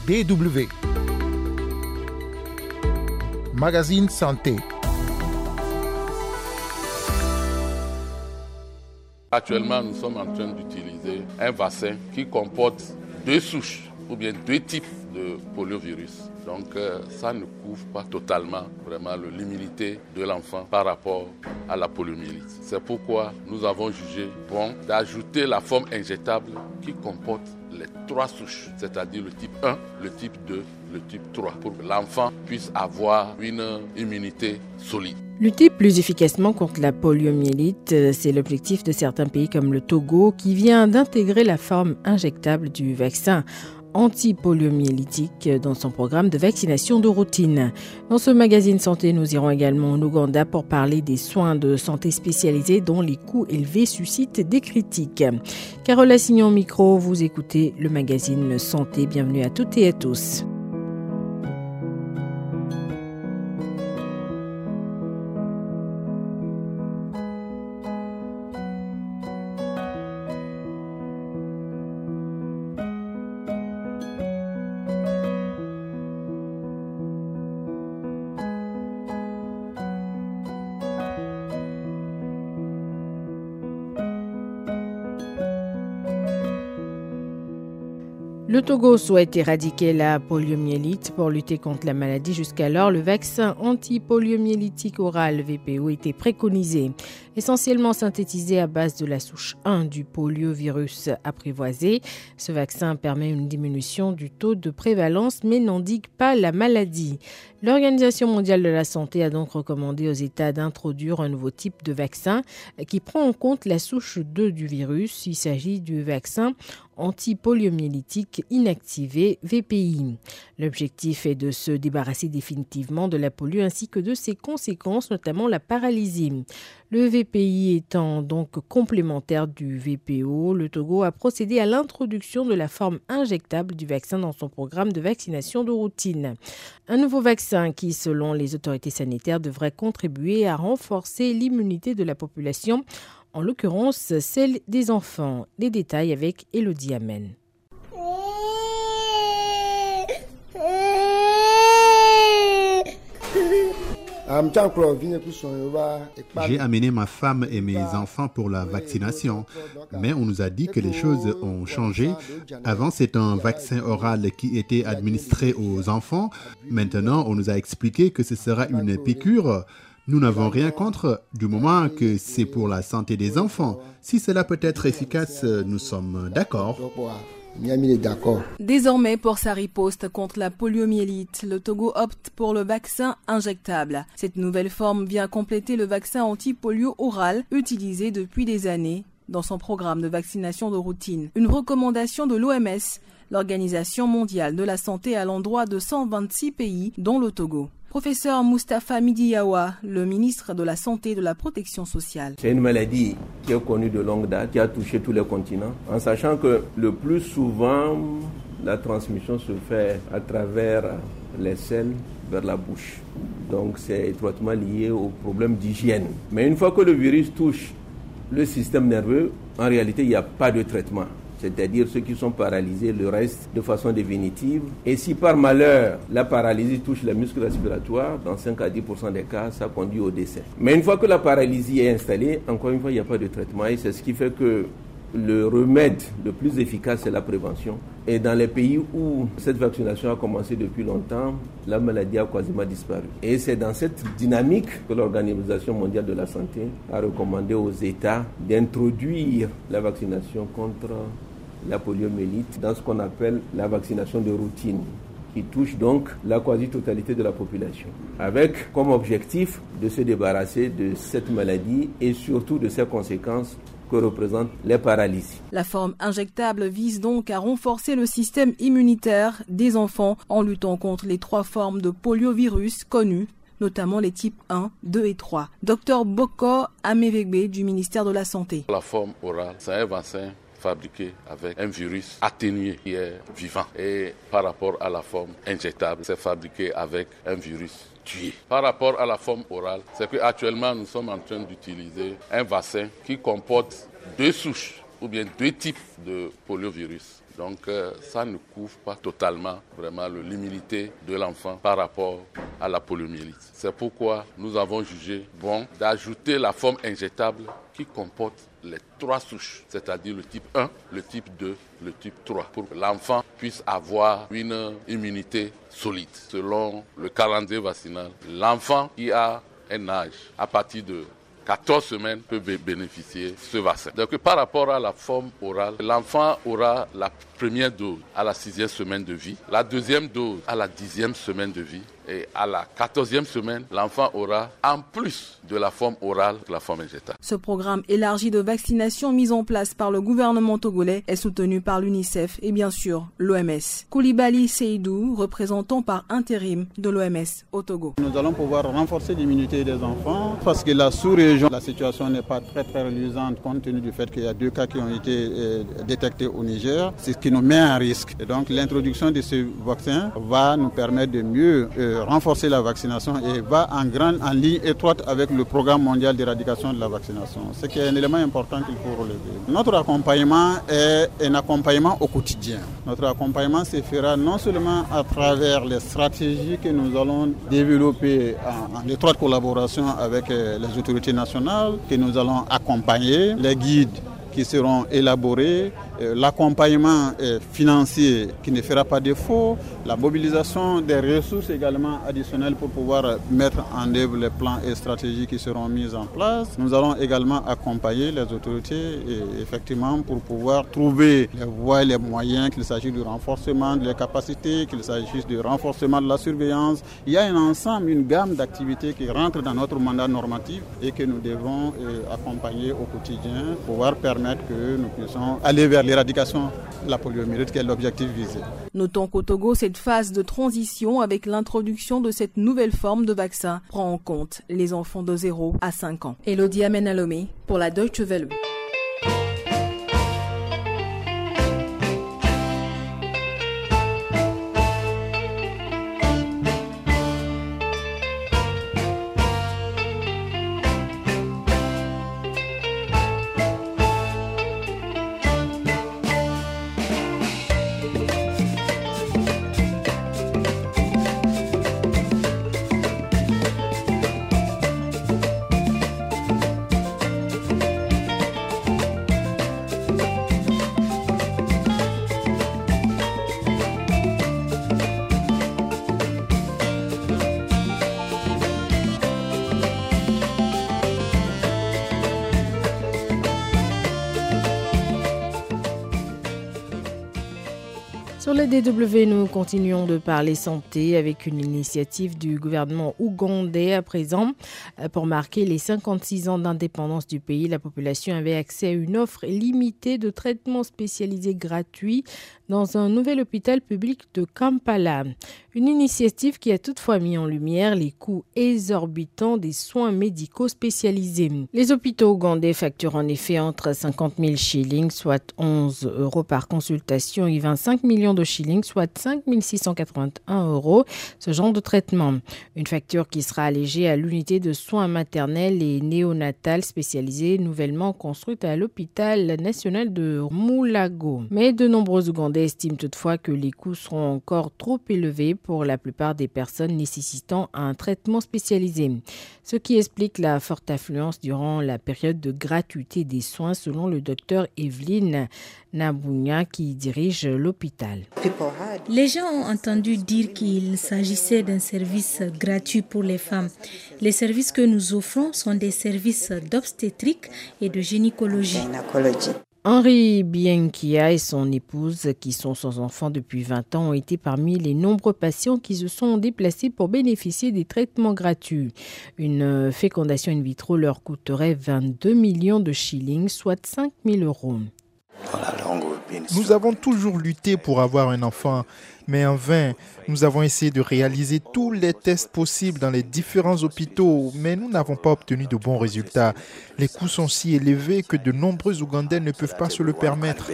BW. Magazine Santé. Actuellement, nous sommes en train d'utiliser un vaccin qui comporte 2 souches ou bien 2 types de poliovirus. Donc, ça ne couvre pas totalement vraiment l'immunité de l'enfant par rapport à la poliomyélite. C'est pourquoi nous avons jugé bon d'ajouter la forme injectable qui comporte les 3 souches, c'est-à-dire le type 1, le type 2, le type 3, pour que l'enfant puisse avoir une immunité solide. Lutter plus efficacement contre la poliomyélite, c'est l'objectif de certains pays comme le Togo qui vient d'intégrer la forme injectable du vaccin antipoliomyélitique dans son programme de vaccination de routine. Dans ce magazine santé, nous irons également en Ouganda pour parler des soins de santé spécialisés dont les coûts élevés suscitent des critiques. Carole Assignon micro, vous écoutez le magazine santé. Bienvenue à toutes et à tous. Le Togo souhaite éradiquer la poliomyélite. Pour lutter contre la maladie, jusqu'alors, le vaccin antipoliomyélitique oral VPO était préconisé. Essentiellement synthétisé à base de la souche 1 du poliovirus apprivoisé, ce vaccin permet une diminution du taux de prévalence mais n'endigue pas la maladie. L'Organisation mondiale de la santé a donc recommandé aux États d'introduire un nouveau type de vaccin qui prend en compte la souche 2 du virus. Il s'agit du vaccin antipoliomyélitique inactivé VPI. L'objectif est de se débarrasser définitivement de la polio ainsi que de ses conséquences, notamment la paralysie. Le VPI étant donc complémentaire du VPO, le Togo a procédé à l'introduction de la forme injectable du vaccin dans son programme de vaccination de routine. Un nouveau vaccin qui, selon les autorités sanitaires, devrait contribuer à renforcer l'immunité de la population, en l'occurrence celle des enfants. Les détails avec Elodie Amen. J'ai amené ma femme et mes enfants pour la vaccination, mais on nous a dit que les choses ont changé. Avant, c'est un vaccin oral qui était administré aux enfants. Maintenant, on nous a expliqué que ce sera une piqûre. Nous n'avons rien contre, du moment que c'est pour la santé des enfants. Si cela peut être efficace, nous sommes d'accord. Désormais, pour sa riposte contre la poliomyélite, le Togo opte pour le vaccin injectable. Cette nouvelle forme vient compléter le vaccin anti-polio oral utilisé depuis des années dans son programme de vaccination de routine. Une recommandation de l'OMS, l'Organisation mondiale de la santé, à l'endroit de 126 pays, dont le Togo. Professeur Moustapha Midiyawa, le ministre de la Santé et de la Protection sociale. C'est une maladie qui est connue de longue date, qui a touché tous les continents, en sachant que le plus souvent, la transmission se fait à travers les selles vers la bouche. Donc c'est étroitement lié au problème d'hygiène. Mais une fois que le virus touche le système nerveux, en réalité, il n'y a pas de traitement. C'est-à-dire ceux qui sont paralysés le restent de façon définitive. Et si par malheur la paralysie touche les muscles respiratoires, dans 5 à 10% des cas, ça conduit au décès. Mais une fois que la paralysie est installée, encore une fois, il n'y a pas de traitement. Et c'est ce qui fait que le remède le plus efficace, c'est la prévention. Et dans les pays où cette vaccination a commencé depuis longtemps, la maladie a quasiment disparu. Et c'est dans cette dynamique que l'Organisation mondiale de la santé a recommandé aux États d'introduire la vaccination contre la poliomyélite dans ce qu'on appelle la vaccination de routine, qui touche donc la quasi-totalité de la population, avec comme objectif de se débarrasser de cette maladie et surtout de ses conséquences que représentent les paralysies. La forme injectable vise donc à renforcer le système immunitaire des enfants en luttant contre les 3 formes de poliovirus connues, notamment les types 1, 2 et 3. Dr Boko Amevegbe du ministère de la Santé. La forme orale, c'est un vaccin fabriqué avec un virus atténué qui est vivant. Et par rapport à la forme injectable, c'est fabriqué avec un virus tué. Par rapport à la forme orale, c'est qu'actuellement nous sommes en train d'utiliser un vaccin qui comporte 2 souches ou bien 2 types de poliovirus. Donc ça ne couvre pas totalement vraiment l'immunité de l'enfant par rapport à la poliomyélite. C'est pourquoi nous avons jugé bon d'ajouter la forme injectable qui comporte les 3 souches, c'est-à-dire le type 1, le type 2, le type 3, pour que l'enfant puisse avoir une immunité solide. Selon le calendrier vaccinal, l'enfant qui a un âge à partir de 14 semaines peut bénéficier de ce vaccin. Donc par rapport à la forme orale, l'enfant aura la première dose à la 6e semaine de vie, la deuxième dose à la 10e semaine de vie et à la 14e semaine, l'enfant aura en plus de la forme orale la forme injectable. Ce programme élargi de vaccination mis en place par le gouvernement togolais est soutenu par l'UNICEF et bien sûr l'OMS. Koulibaly Seydou, représentant par intérim de l'OMS au Togo. Nous allons pouvoir renforcer l'immunité des enfants parce que la sous-région, la situation n'est pas très reluisante compte tenu du fait qu'il y a 2 cas qui ont été détectés au Niger, c'est ce qui nous met en risque. Et donc l'introduction de ce vaccin va nous permettre de mieux renforcer la vaccination et va en ligne étroite avec le programme mondial d'éradication de la vaccination. C'est un élément important qu'il faut relever. Notre accompagnement est un accompagnement au quotidien. Notre accompagnement se fera non seulement à travers les stratégies que nous allons développer en étroite collaboration avec les autorités nationales, que nous allons accompagner, les guides qui seront élaborés, l'accompagnement financier qui ne fera pas défaut, la mobilisation des ressources également additionnelles pour pouvoir mettre en œuvre les plans et stratégies qui seront mis en place. Nous allons également accompagner les autorités effectivement pour pouvoir trouver les voies et les moyens, qu'il s'agisse du renforcement des capacités, qu'il s'agisse du renforcement de la surveillance. Il y a un ensemble, une gamme d'activités qui rentrent dans notre mandat normatif et que nous devons accompagner au quotidien pour pouvoir permettre que nous puissions aller vers l'éradication de la poliomyélite qui est l'objectif visé. Notons qu'au Togo, cette phase de transition avec l'introduction de cette nouvelle forme de vaccin prend en compte les enfants de 0 à 5 ans. Elodie Amenalomé pour la Deutsche Welle. Sur le DW, nous continuons de parler santé avec une initiative du gouvernement ougandais à présent. Pour marquer les 56 ans d'indépendance du pays, la population avait accès à une offre limitée de traitements spécialisés gratuits dans un nouvel hôpital public de Kampala. Une initiative qui a toutefois mis en lumière les coûts exorbitants des soins médicaux spécialisés. Les hôpitaux ougandais facturent en effet entre 50 000 shillings, soit 11 € par consultation, et 25 millions de shillings, soit 5 681 €, ce genre de traitement. Une facture qui sera allégée à l'unité de soins maternels et néonatales spécialisée nouvellement construite à l'hôpital national de Moulago. Mais de nombreux Ougandais estiment toutefois que les coûts seront encore trop élevés pour la plupart des personnes nécessitant un traitement spécialisé. Ce qui explique la forte affluence durant la période de gratuité des soins selon le docteur Evelyne Nabunya qui dirige l'hôpital. Les gens ont entendu dire qu'il s'agissait d'un service gratuit pour les femmes. Les services que nous offrons sont des services d'obstétrique et de gynécologie. Henri Bienkia et son épouse, qui sont sans enfant depuis 20 ans, ont été parmi les nombreux patients qui se sont déplacés pour bénéficier des traitements gratuits. Une fécondation in vitro leur coûterait 22 millions de shillings, soit 5 000 €. Nous avons toujours lutté pour avoir un enfant, mais en vain. Nous avons essayé de réaliser tous les tests possibles dans les différents hôpitaux, mais nous n'avons pas obtenu de bons résultats. Les coûts sont si élevés que de nombreux Ougandais ne peuvent pas se le permettre.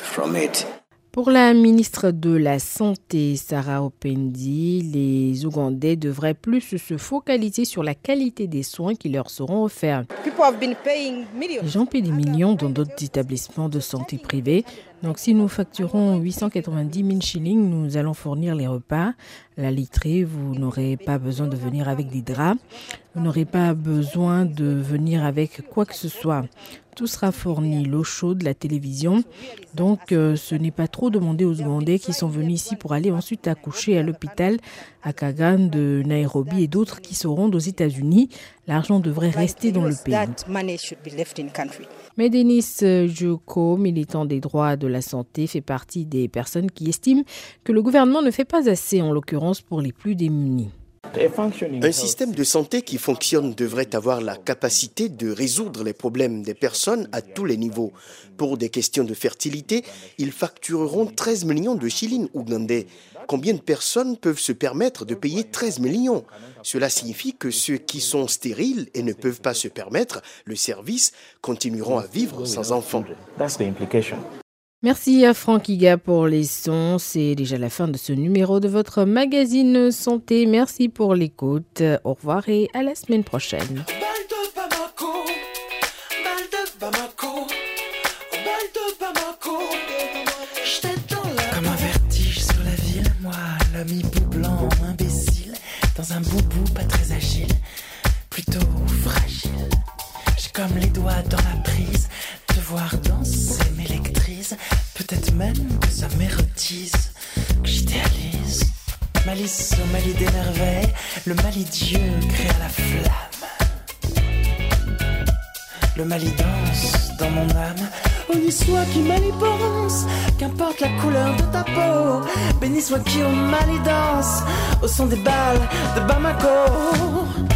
Pour la ministre de la Santé, Sarah Opendi, les Ougandais devraient plus se focaliser sur la qualité des soins qui leur seront offerts. Les gens paient des millions dans d'autres établissements de santé privés. Donc si nous facturons 890 000 shillings, nous allons fournir les repas, la literie, vous n'aurez pas besoin de venir avec des draps, vous n'aurez pas besoin de venir avec quoi que ce soit. Tout sera fourni, l'eau chaude, la télévision. Donc ce n'est pas trop demandé aux Ougandais qui sont venus ici pour aller ensuite accoucher à l'hôpital à Kagan de Nairobi et d'autres qui se rendent aux États-Unis. L'argent devrait rester dans le pays. Mais Denis Djoko, militant des droits de la santé, fait partie des personnes qui estiment que le gouvernement ne fait pas assez, en l'occurrence pour les plus démunis. Un système de santé qui fonctionne devrait avoir la capacité de résoudre les problèmes des personnes à tous les niveaux. Pour des questions de fertilité, ils factureront 13 millions de shillings ougandais. Combien de personnes peuvent se permettre de payer 13 millions ? Cela signifie que ceux qui sont stériles et ne peuvent pas se permettre le service continueront à vivre sans enfants. Merci à Franck Iga pour les sons. C'est déjà la fin de ce numéro de votre magazine Santé. Merci pour l'écoute. Au revoir et à la semaine prochaine. Comme un vertige sur la ville, moi, l'homme hibou blanc, imbécile, dans un boubou pas très agile, plutôt fragile. J'ai comme les doigts dans la prise, te voir danser m'électrise, peut-être même que ça m'érotise, que j'idéalise. Malice au Mali d'énerveil, le Mali Dieu créa la flamme. Le Mali danse dans mon âme, honni soit qui Mali pense, qu'importe la couleur de ta peau, béni soit qui au Mali danse, au son des balles de Bamako.